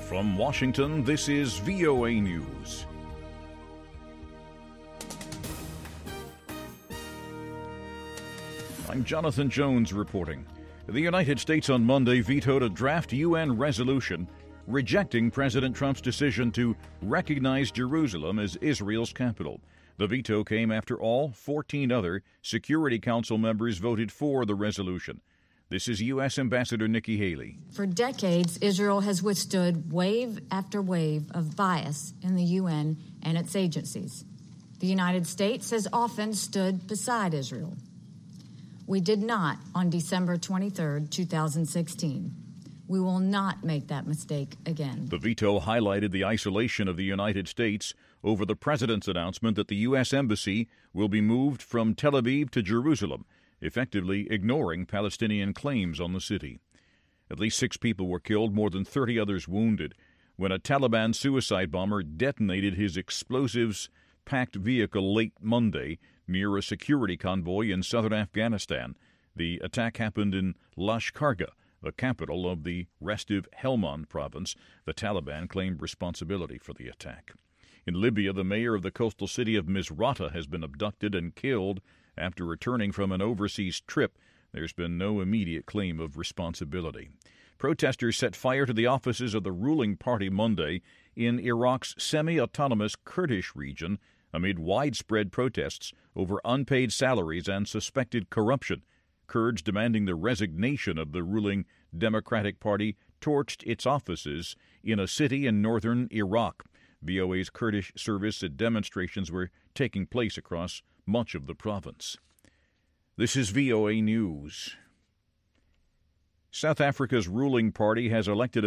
From Washington, this is VOA News. I'm Jonathan Jones reporting. The United States on Monday vetoed a draft UN resolution rejecting President Trump's decision to recognize Jerusalem as Israel's capital. The veto came after all 14 other Security Council members voted for the resolution. This is U.S. Ambassador Nikki Haley. For decades, Israel has withstood wave after wave of bias in the UN and its agencies. The United States has often stood beside Israel. We did not on December 23, 2016. We will not make that mistake again. The veto highlighted the isolation of the United States over the president's announcement that the U.S. Embassy will be moved from Tel Aviv to Jerusalem, effectively ignoring Palestinian claims on the city. At least 6 people were killed, more than 30 others wounded, when a Taliban suicide bomber detonated his explosives-packed vehicle late Monday near a security convoy in southern Afghanistan. The attack happened in Lashkargah, the capital of the restive Helmand province. The Taliban claimed responsibility for the attack. In Libya, the mayor of the coastal city of Misrata has been abducted and killed after returning from an overseas trip. There's been no immediate claim of responsibility. Protesters set fire to the offices of the ruling party Monday in Iraq's semi-autonomous Kurdish region amid widespread protests over unpaid salaries and suspected corruption. Kurds demanding the resignation of the ruling Democratic Party torched its offices in a city in northern Iraq. VOA's Kurdish service said demonstrations were taking place across much of the province. This is VOA News. South Africa's ruling party has elected